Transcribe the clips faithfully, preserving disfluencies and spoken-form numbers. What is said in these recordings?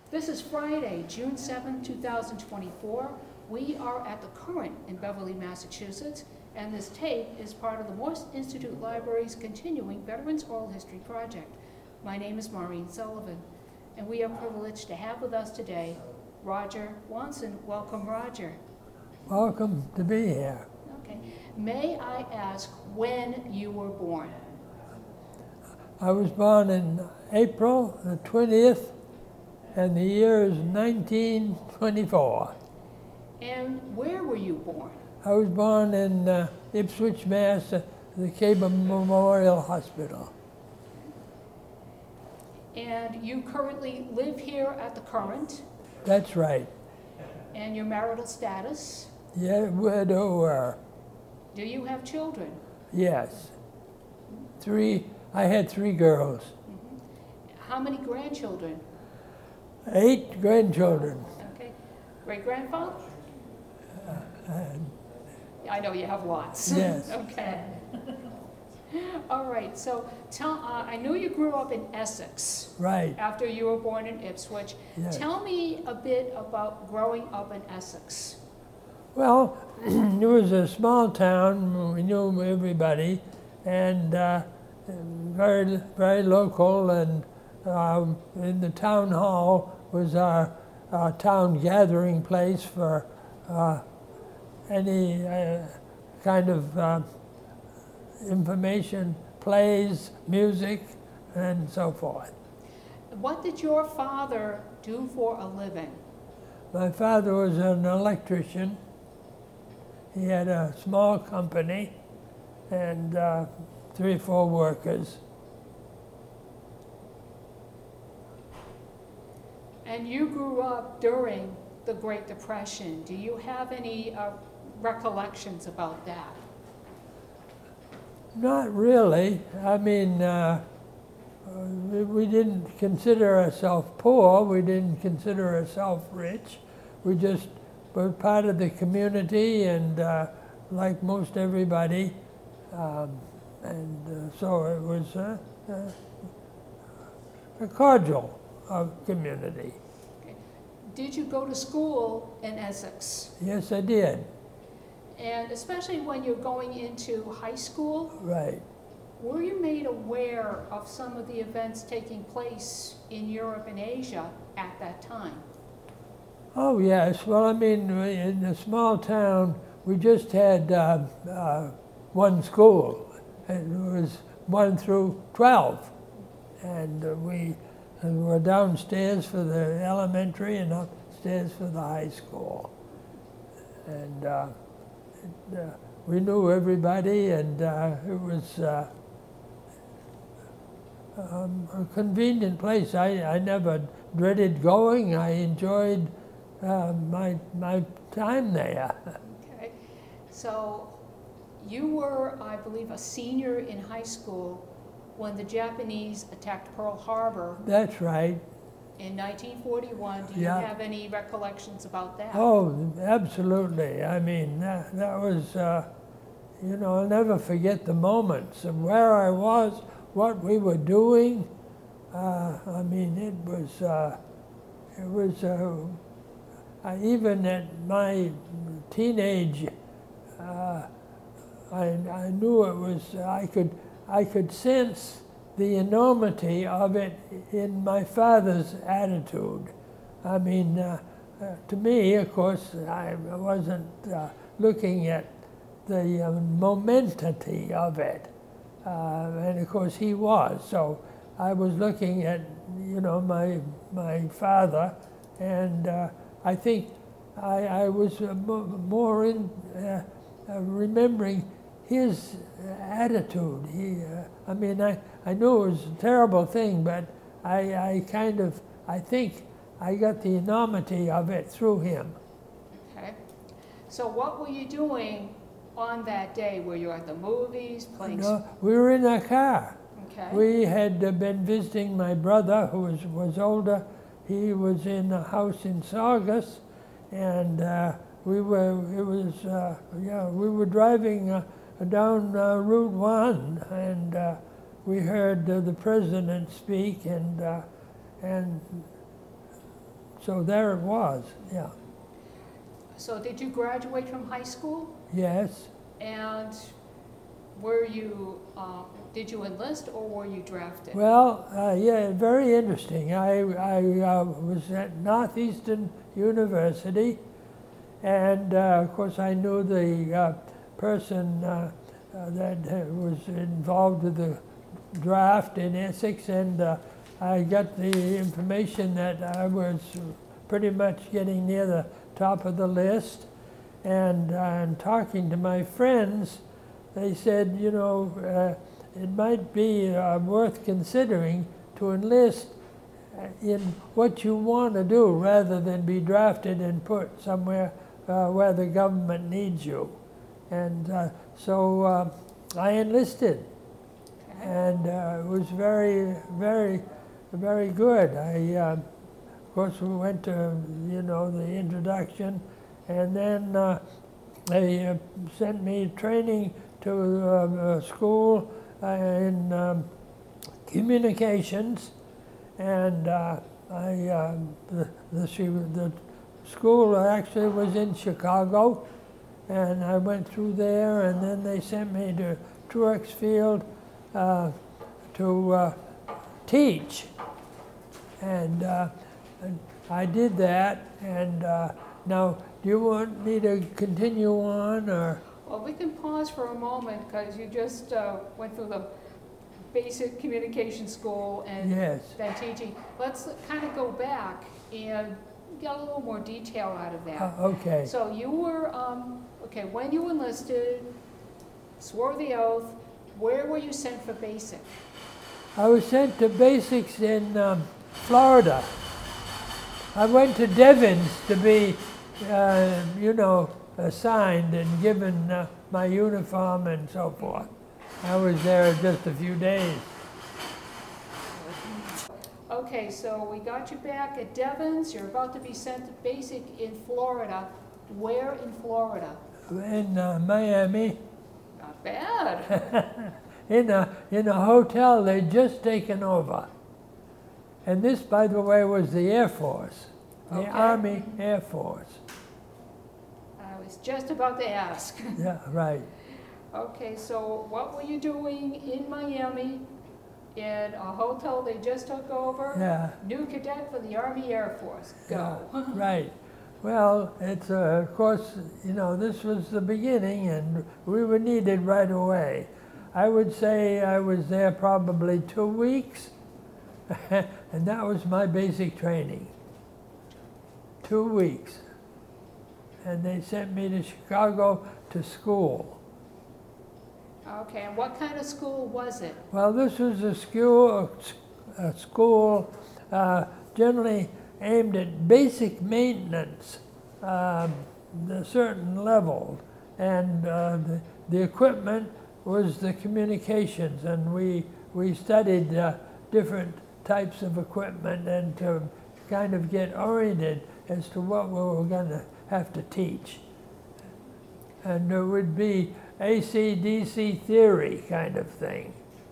This is Friday, June seventh, two thousand twenty-four. We are at the Current in Beverly, Massachusetts, and this tape is part of the Morse Institute Library's continuing Veterans Oral History Project. My name is Maureen Sullivan, and we are privileged to have with us today Roger Wanson. Welcome, Roger. Welcome to be here. Okay. May I ask when you were born? I was born in April the twentieth, and the year is nineteen twenty-four. And where were you born? I was born in uh, Ipswich, Mass, at the Cable Memorial Hospital. And you currently live here at the Current, That's right. and your marital status? Yeah, widower. Do you have children? Yes. Three, I had three girls. How many grandchildren? Eight grandchildren. Okay. Great-grandfather? Uh, I know you have lots. Yes. Okay. All right, so tell, uh, I knew you grew up in Essex right. after you were born in Ipswich. Yes. Tell me a bit about growing up in Essex. Well, it was a small town. We knew everybody, and uh, very, very local. And um, in the town hall was our, our town gathering place for uh, any uh, kind of uh, information, plays, music, and so forth. What did your father do for a living? My father was an electrician. He had a small company and uh, three or four workers. And you grew up during the Great Depression. Do you have any uh, recollections about that? Not really. I mean, uh, we, we didn't consider ourselves poor. We didn't consider ourselves rich. We just were part of the community, and uh, like most everybody, um, and uh, so it was uh, uh, a cordial uh, community. Okay. Did you go to school in Essex? Yes, I did. And especially when you're going into high school, Right. were you made aware of some of the events taking place in Europe and Asia at that time? Oh, yes. Well, I mean, in a small town, we just had uh, uh, one school. And it was one through twelve. And uh, we uh, were downstairs for the elementary and upstairs for the high school. And uh, it, uh, we knew everybody, and uh, it was uh, um, a convenient place. I, I never dreaded going. I enjoyed uh, my, my time there. Okay. So you were, I believe, a senior in high school when the Japanese attacked Pearl Harbor That's right. in nineteen forty-one. Do you Yeah. have any recollections about that? Oh, absolutely. I mean, that, that was, uh, you know, I'll never forget the moments of where I was, what we were doing. Uh, I mean, it was, uh, it was, uh, I, even at my teenage, uh, I, I knew it was, I could, I could sense the enormity of it in my father's attitude. I mean, uh, uh, to me, of course, I wasn't uh, looking at the uh, momentality of it. Uh, and of course he was. So I was looking at, you know, my, my father, and uh, I think I, I was uh, more in uh, uh, remembering his attitude. He, uh, I mean, I, I knew it was a terrible thing, but I, I kind of, I think I got the enormity of it through him. Okay. So what were you doing on that day? Were you at the movies, playing? No, we were in a car. Okay. We had uh, been visiting my brother, who was, was older. He was in a house in Saugus, and uh, we were, it was, uh, yeah, we were driving uh, down uh, Route one, and uh, we heard uh, the president speak, and uh, and so there it was, yeah. So did you graduate from high school? Yes. And were you, uh, did you enlist or were you drafted? Well, uh, yeah, very interesting. I, I uh, was at Northeastern University, and uh, of course I knew the uh, person uh, uh, that uh, was involved with the draft in Essex, and uh, I got the information that I was pretty much getting near the top of the list, and uh, talking to my friends, they said, you know, uh, it might be uh, worth considering to enlist in what you want to do rather than be drafted and put somewhere uh, where the government needs you. And uh, so uh, I enlisted, and uh, it was very, very, very good. I, uh, of course, we went to, you know, the introduction, and then uh, they uh, sent me training to uh, a school uh, in um, communications, and uh, I uh, the, the the school actually was in Chicago, and I went through there, and then they sent me to Truex Field uh, to uh, teach, and, uh, and I did that. And uh, now, do you want me to continue on, or? Well, we can pause for a moment because you just uh, went through the basic communication school and Yes. then teaching. Let's kind of go back and get a little more detail out of that. Uh, okay. So you were, um, okay, when you enlisted, swore the oath, where were you sent for basic? I was sent to basics in um, Florida. I went to Devens to be, uh, you know, assigned and given uh, my uniform and so forth. I was there just a few days. Okay, so we got you back at Devens. You're about to be sent to basic in Florida. Where in Florida? In uh, Miami, Not bad. in a in a hotel they'd just taken over. And this, by the way, was the Air Force, the Okay. Army Air Force. I was just about to ask. Yeah, right. Okay, so what were you doing in Miami in a hotel they just took over? Yeah. New cadet for the Army Air Force. Go. Yeah, right. Well, it's uh, of course, you know, this was the beginning, and we were needed right away. I would say I was there probably two weeks, and that was my basic training. Two weeks. And they sent me to Chicago to school. Okay, and what kind of school was it? Well, this was a school, a school uh, generally aimed at basic maintenance, um, a certain level, and uh, the, the equipment was the communications, and we we studied uh, different types of equipment and to kind of get oriented as to what we were going to have to teach. And there would be A C D C theory kind of thing.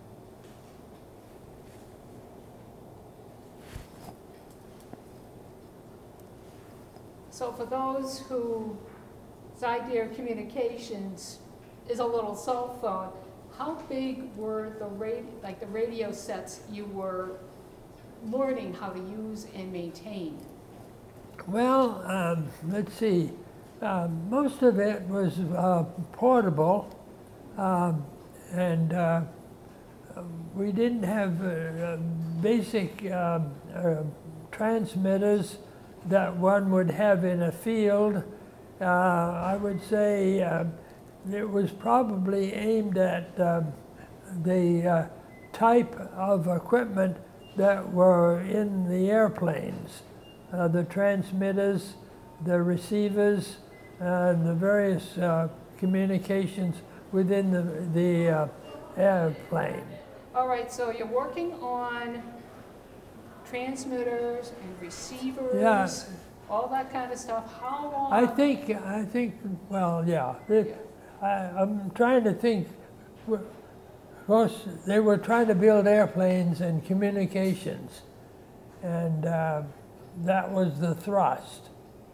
So for those whose idea of communications is a little cell phone, how big were the radio, like the radio sets you were learning how to use and maintain? Well, um, let's see. Uh, most of it was uh, portable, um, and uh, we didn't have uh, uh, basic um, uh, transmitters that one would have in a field. Uh, I would say uh, it was probably aimed at um, the uh, type of equipment that were in the airplanes, uh, the transmitters, the receivers, uh, and the various uh, communications within the, the uh, airplane. All right, so you're working on transmitters and receivers, Yeah. all that kind of stuff. How long? I think, I think, well, yeah. It, I, I'm trying to think. Of course, they were trying to build airplanes and communications. And uh, that was the thrust.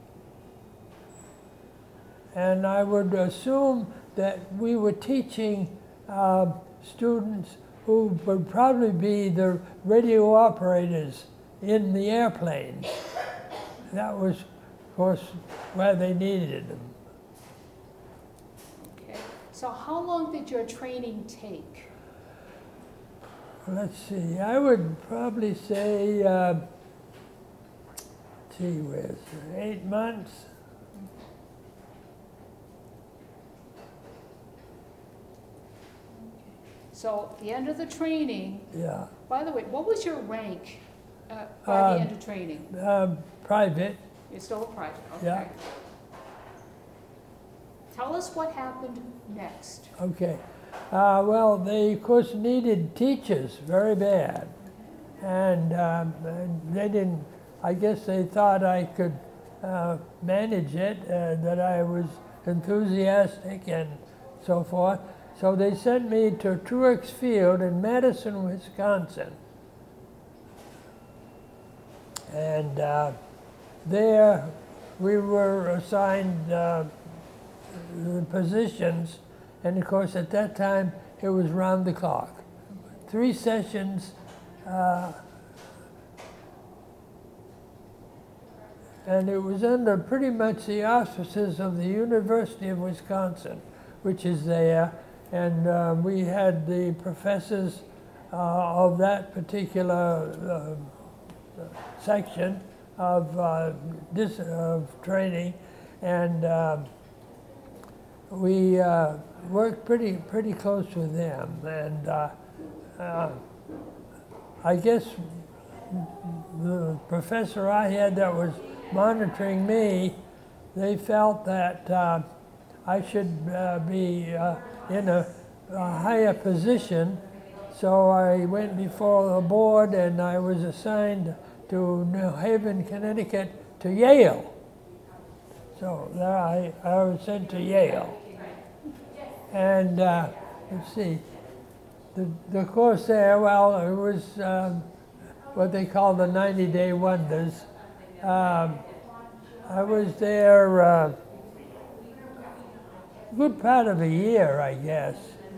And I would assume that we were teaching uh, students who would probably be the radio operators in the airplanes. That was, of course, where they needed them. Okay. So how long did your training take? Let's see, I would probably say, uh, gee whiz, eight months. So at the end of the training, Yeah. by the way, what was your rank uh, by the Um, end of training? Um, private, You're still a private, okay. Yeah. Tell us what happened next. okay. Uh, well, they, of course, needed teachers very bad. And um, and they didn't, I guess they thought I could uh, manage it, uh, that I was enthusiastic and so forth. So they sent me to Truex Field in Madison, Wisconsin. And uh, there we were assigned uh, the positions, and of course at that time it was round the clock. Three sessions, uh, and it was under pretty much the auspices of the University of Wisconsin, which is there, and uh, we had the professors uh, of that particular uh, section of uh, this of training, and uh, we uh, worked pretty pretty close with them. And uh, uh, I guess the professor I had that was monitoring me, they felt that uh, I should uh, be uh, in a, a higher position. So I went before the board, and I was assigned to New Haven, Connecticut, to Yale. So there I, I was sent to Yale. And uh, let's see, the, the course there, well, it was um, what they call the ninety-day wonders. Um, I was there uh, a good part of a year, I guess,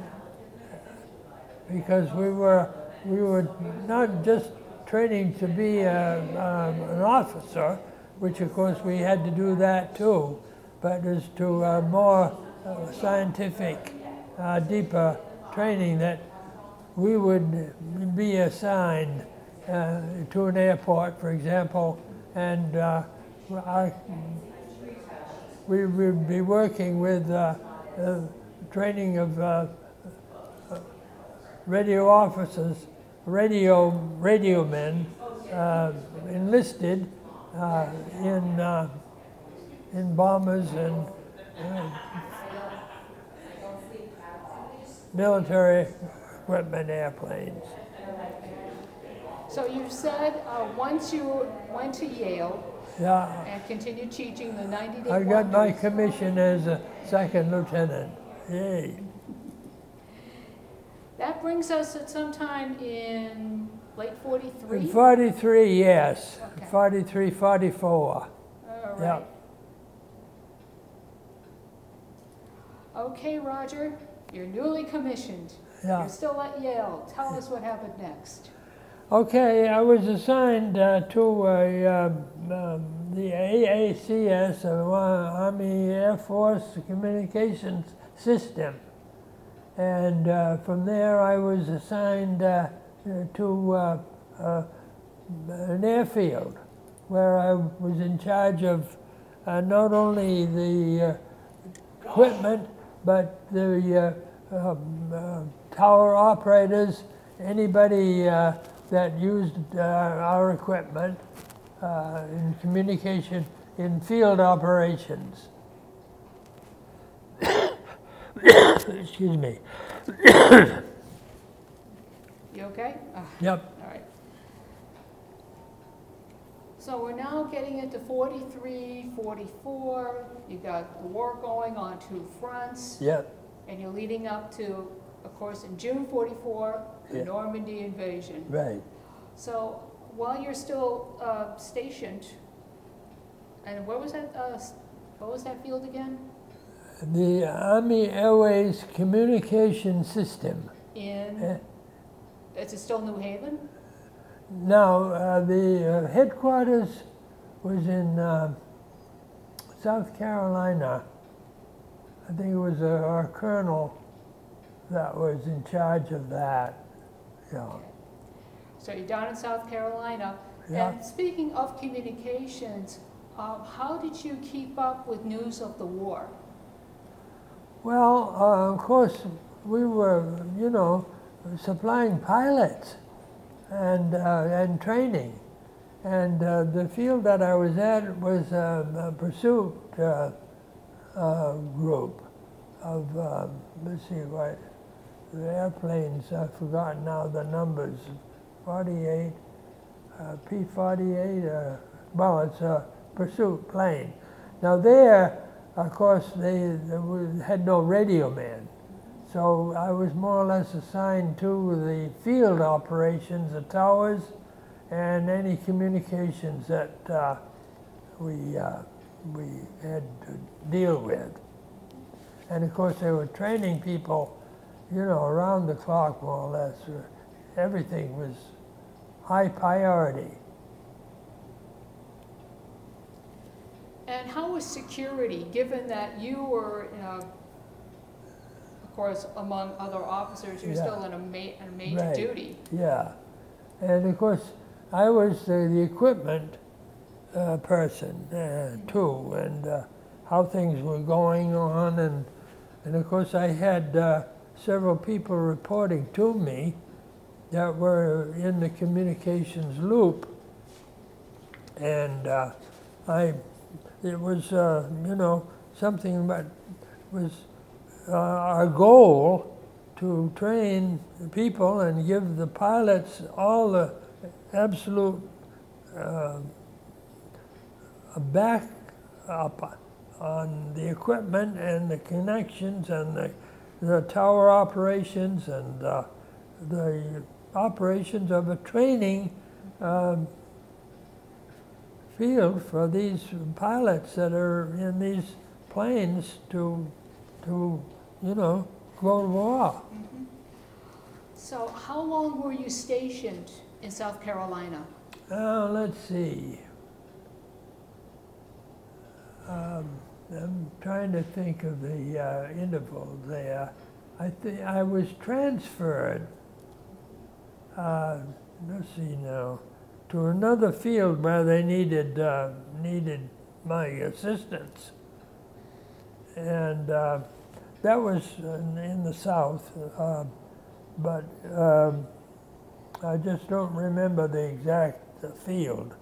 because we were we were not just training to be a, um, an officer, which of course we had to do that too, but as to uh, more uh, scientific, uh, deeper training that we would be assigned uh, to an airport, for example, and uh, our, we would be working with uh, uh, training of uh, radio officers, radio radio men uh, enlisted uh, in uh, in bombers and uh, military equipment airplanes. So you said uh, once you went to Yale Yeah, and continued teaching the ninety-day I got my wonders. commission as a second lieutenant. Yay. That brings us at some time in late forty-three? In forty-three, yes. Okay. forty-three, forty-four. All Yeah. right. Okay, Roger, you're newly commissioned. Yeah. You're still at Yale. Tell us what happened next. Okay, I was assigned uh, to a, um, um, the A A C S, uh, Army Air Force Communications System. And uh, from there I was assigned uh, to uh, uh, an airfield where I was in charge of uh, not only the uh, equipment, but the uh, um, uh, tower operators, anybody uh, that used uh, our equipment uh, in communication in field operations. Excuse me. You okay? Ah, Yep. all right. So we're now getting into forty-three, forty-four. You got the war going on two fronts, Yep. and you're leading up to, of course, in June forty-four, the Yeah. Normandy invasion. Right. So while you're still uh, stationed, and where was that, uh, s- what was that field again? The Army Airways Communication System. In, Uh, is it still New Haven? Now, uh, the uh, headquarters was in uh, South Carolina. I think it was uh, our colonel that was in charge of that. Yeah. So you're down in South Carolina. Yeah. And speaking of communications, um, how did you keep up with news of the war? Well, uh, of course, we were, you know, supplying pilots and uh, and training, and uh, the field that I was at was uh, a pursuit uh, uh, group of um, let's see what the airplanes. I've forgotten now the numbers. forty-eight, uh, P forty-eight. Uh, well, it's a pursuit plane. Now there, of course, they, they was- had no radio man. So I was more or less assigned to the field operations, the towers, and any communications that uh, we, uh, we had to deal with. And of course, they were training people, you know, around the clock, more or less. Everything was high priority. And how was security, given that you were, you know, of course, among other officers, you're Yeah. still in a, ma- in a major Right. duty? Yeah, and of course, I was uh, the equipment uh, person uh, too, and uh, how things were going on, and and of course I had uh, several people reporting to me that were in the communications loop, and uh, I, it was uh, you know something that was uh, our goal to train people and give the pilots all the absolute uh, back up on the equipment and the connections and the, the tower operations and uh, the operations of a training um, field for these pilots that are in these planes to, to you know, go to war. Mhm. So how long were you stationed in South Carolina? Uh, let's see. Um, I'm trying to think of the uh, interval there. I think I was transferred. Uh, let's see now, to another field where they needed uh, needed my assistance, and uh, that was in, in the south. Uh, but um, I just don't remember the exact uh, field.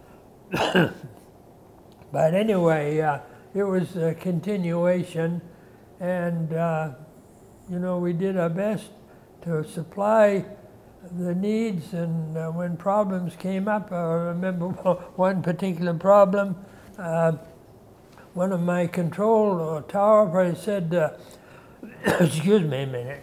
But anyway, uh, it was a continuation, and uh, you know, we did our best to supply the needs, and uh, when problems came up, I remember one particular problem. Uh, one of my control or tower operators said, uh, excuse me a minute,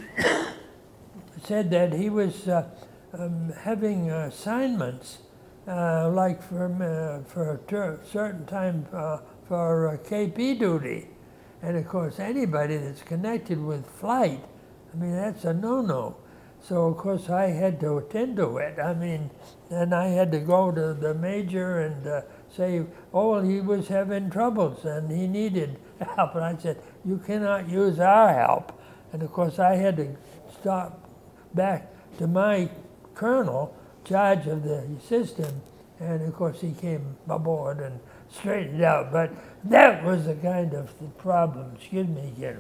said that he was uh, um, having assignments uh, like for, uh, for a ter- certain time uh, for uh, K P duty. And of course, anybody that's connected with flight, I mean, that's a no-no. So of course, I had to attend to it. I mean, and I had to go to the major and uh, say, oh, well, he was having troubles and he needed help. And I said, you cannot use our help. And of course, I had to stop back to my colonel, charge of the system, and of course he came aboard and straightened out. But that was the kind of the problem, excuse me again,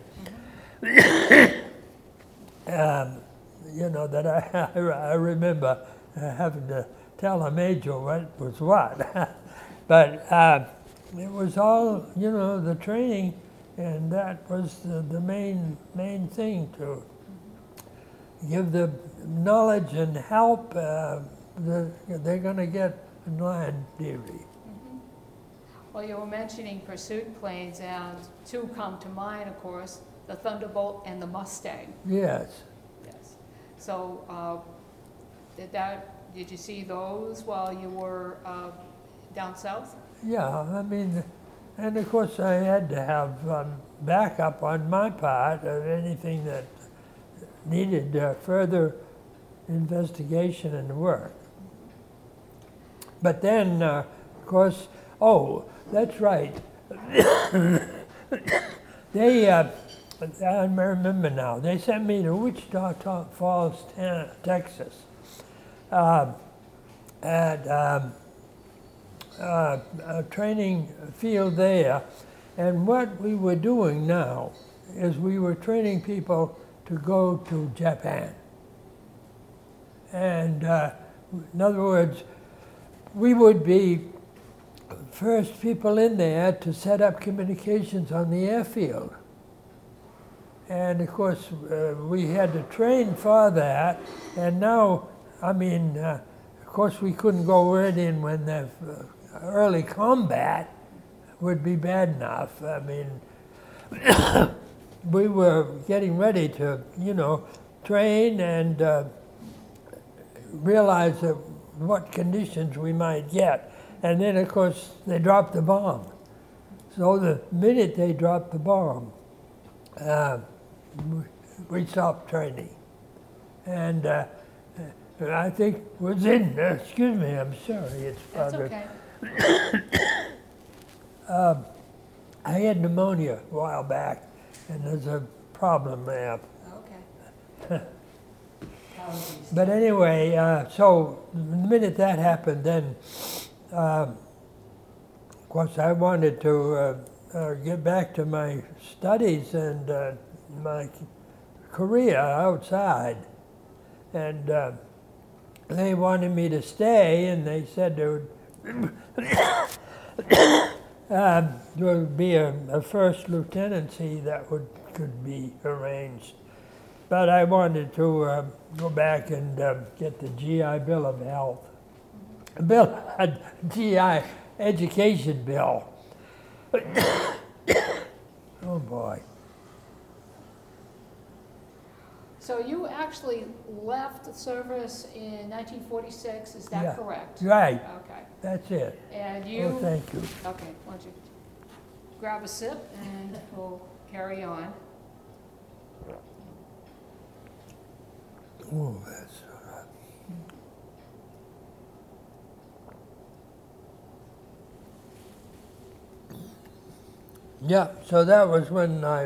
um, you know, that I, I remember having to tell a major what was what. But uh, it was all, you know, the training, and that was the, the main, main thing, to give the knowledge and help uh, the, they're going to get in land duty. Mhm. Well, you were mentioning pursuit planes, and two come to mind, of course, the Thunderbolt and the Mustang. Yes. Yes. So uh, did that did you see those while you were uh, down south? Yeah, I mean, and of course I had to have um, backup on my part of anything that needed uh, further investigation and work. But then, uh, of course, oh, that's right. They, uh, I remember now, they sent me to Wichita Falls, Texas, uh, at um, uh, a training field there. And what we were doing now is we were training people to go to Japan. And uh, in other words, we would be first people in there to set up communications on the airfield. And of course, uh, we had to train for that. And now, I mean, uh, of course, we couldn't go right in when the uh, early combat would be bad enough. I mean, we were getting ready to, you know, train and uh, realize that what conditions we might get. And then, of course, they dropped the bomb. So the minute they dropped the bomb, uh, we stopped training. And uh, I think within, uh, excuse me, I'm sorry, it's That's probably. okay. uh, I had pneumonia a while back, and there's a problem there. Okay. But anyway, uh, so the minute that happened, then, uh, of course, I wanted to uh, uh, get back to my studies and uh, my career outside. And uh, they wanted me to stay, and they said there would, uh, there would be a, a first lieutenancy that would could be arranged. But I wanted to uh, go back and uh, get the G I Bill of Health. Bill, a G I education bill. Oh boy. So you actually left service in nineteen forty-six, is that Yeah. correct? Right, Okay. that's it. And you, Oh, thank you. okay, why don't you grab a sip and we'll carry on. Oh, that's all right. Yeah, so that was when I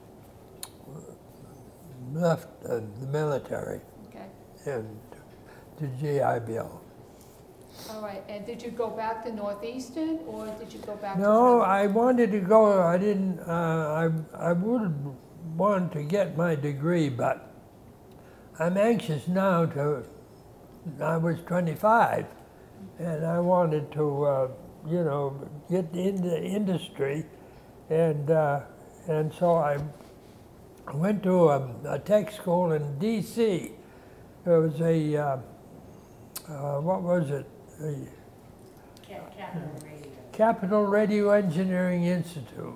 left uh, the military Okay. and the G I Bill. All right, and did you go back to Northeastern or did you go back to? No, Trent? I wanted to go, I didn't, uh, I, I would want to get my degree, but I'm anxious now to, I was twenty-five, and I wanted to, uh, you know, get into industry, and uh, and so I went to a, a tech school in D C. There was a, uh, uh, what was it? The Capital Radio. Capital Radio Engineering Institute.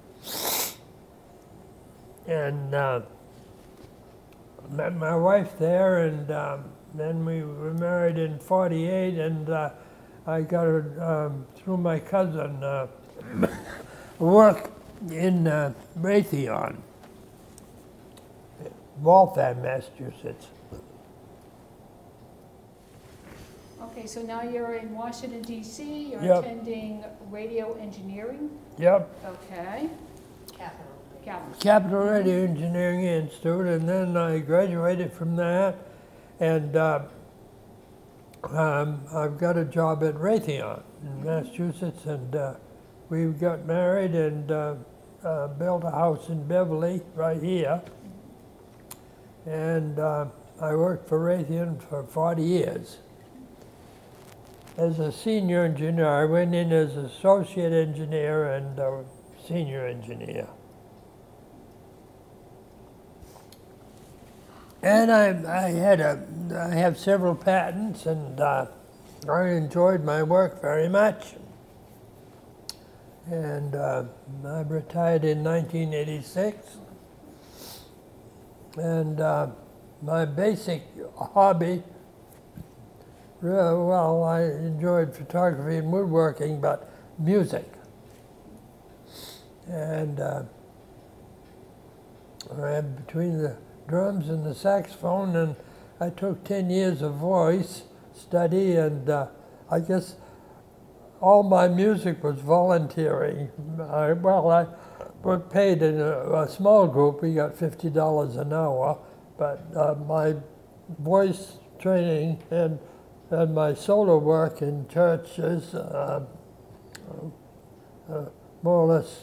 And uh, met my wife there, and um, then we were married in forty-eight, and uh, I got her um, through my cousin uh, work in uh, Raytheon, Waltham, Massachusetts. Okay, so now you're in Washington D C, you're Yep. attending radio engineering, Yep, okay? Capital. Capital. Capital Radio Engineering Institute, and then I graduated from that, and uh, um, I've got a job at Raytheon in Massachusetts, and uh, we got married and uh, uh, built a house in Beverly, right here, and uh, I worked for Raytheon for forty years. As a senior engineer, I went in as associate engineer and uh, senior engineer. And I, I had a, I have several patents, and uh, I enjoyed my work very much. And uh, I retired in nineteen eighty-six. And uh, my basic hobby Yeah, well, I enjoyed photography and woodworking, but music. And uh, I between the drums and the saxophone, and I took ten years of voice study, and uh, I guess all my music was volunteering. I, well, I was paid in a, a small group. We got fifty dollars an hour, but uh, my voice training and and my solo work in churches, uh, uh, more or less,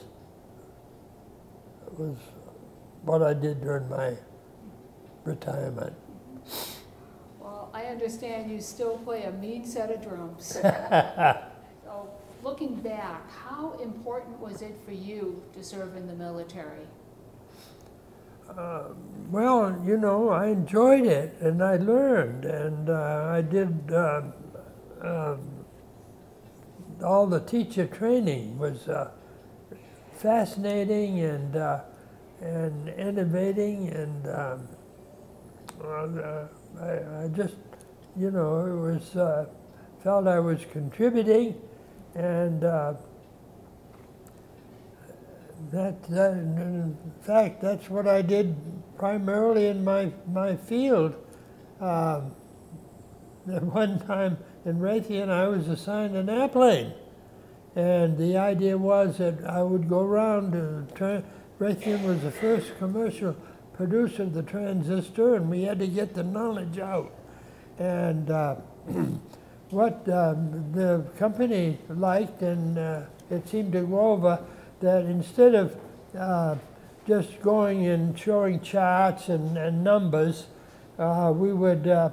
was what I did during my retirement. Well, I understand you still play a mean set of drums. So, looking back, how important was it for you to serve in the military? Uh, well, you know, I enjoyed it, and I learned, and uh, I did uh, uh, all the teacher training was uh, fascinating and uh, and innovating, and um, uh, I, I just, you know, it was uh, felt I was contributing, and uh, that, that in fact that's what I did primarily in my my field. Um, at one time in Raytheon, I was assigned an airplane, and the idea was that I would go around to try. Raytheon was the first commercial producer of the transistor, and we had to get the knowledge out. And uh, what uh, the company liked, and uh, it seemed to go over, that instead of uh, just going and showing charts and, and numbers, uh, we would uh,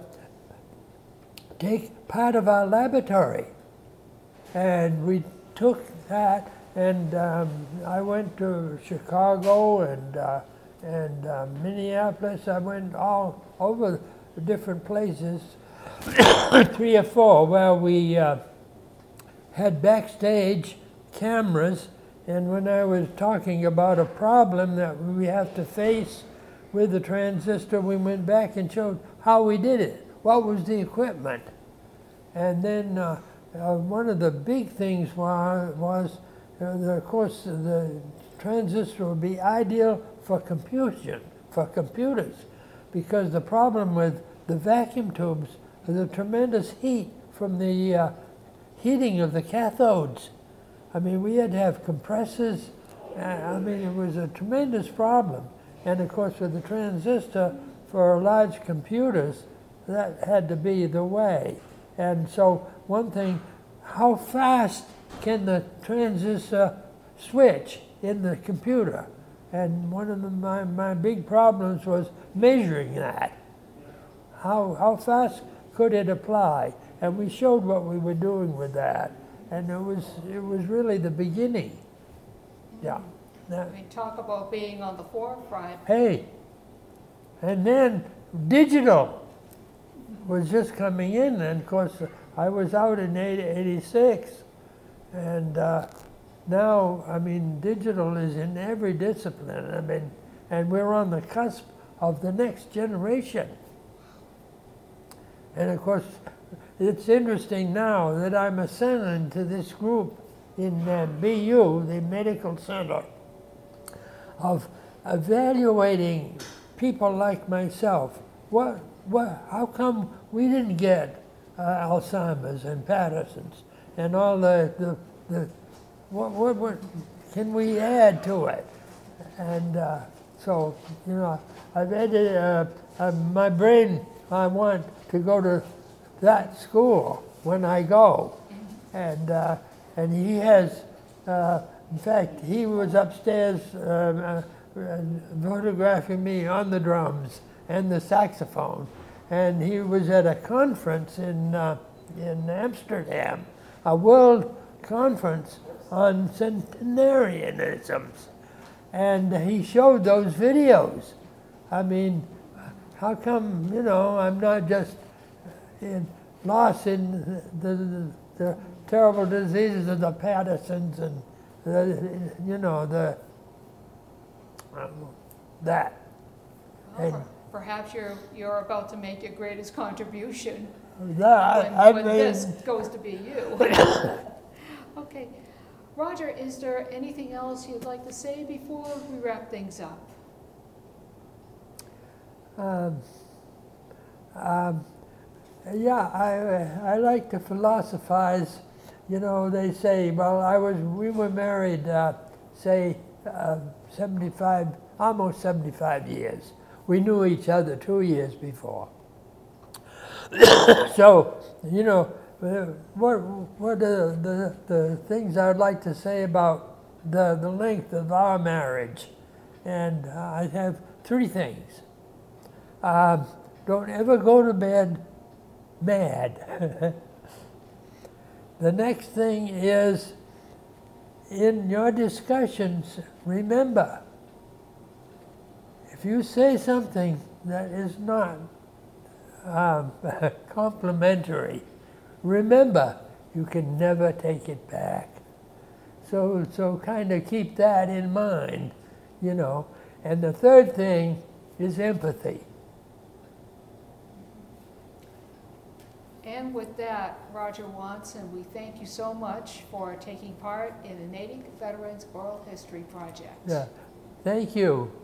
take part of our laboratory. And we took that, and um, I went to Chicago and uh, and uh, Minneapolis. I went all over the different places, three or four, where we uh, had backstage cameras. And when I was talking about a problem that we have to face with the transistor, we went back and showed how we did it. What was the equipment? And then uh, uh, one of the big things was, was uh, the, of course, the transistor would be ideal for computation, for computers, because the problem with the vacuum tubes is the tremendous heat from the uh, heating of the cathodes. I mean, we had to have compressors. Uh, I mean, it was a tremendous problem. And of course, with the transistor for large computers, that had to be the way. And so one thing, how fast can the transistor switch in the computer? And one of the, my, my big problems was measuring that. How, how fast could it apply? And we showed what we were doing with that. And it was, it was really the beginning. Yeah. I mean, talk about being on the forefront. Hey, and then digital was just coming in, and of course I was out in eighty-six, and uh, now, I mean, digital is in every discipline. I mean, and we're on the cusp of the next generation. And of course, it's interesting now that I'm assigned to this group in uh, B U, the Medical Center, of evaluating people like myself. What, what, how come we didn't get uh, Alzheimer's and Parkinson's and all the, the, the what, what, what can we add to it? And uh, so, you know, I've added, uh, uh, my brain, I want to go to that school when I go. And, uh, and he has, uh, in fact, he was upstairs uh, uh, photographing me on the drums and the saxophone. And he was at a conference in, uh, in Amsterdam, a world conference on centenarianisms. And he showed those videos. I mean, how come, you know, I'm not just in, lost in the, the, the terrible diseases of the Parkinson's and the, you know, the um, that. Well, And per- perhaps you're you're about to make your greatest contribution. That, when, I when mean, this goes to be you. Okay. Roger, is there anything else you'd like to say before we wrap things up? um, um, yeah, I, I like to philosophize. You know, they say, well, I was, we were married, uh, say, uh, seventy-five, almost seventy-five years. We knew each other two years before. So, you know, uh, what, what are the, the things I'd like to say about the, the length of our marriage? And uh, I have three things. Um, don't ever go to bed mad. The next thing is, in your discussions, remember, if you say something that is not um, complimentary, remember, you can never take it back. So, so kind of keep that in mind, you know. And the third thing is empathy. And with that, Roger Watson, we thank you so much for taking part in the Native Veterans Oral History Project. Yeah. Thank you.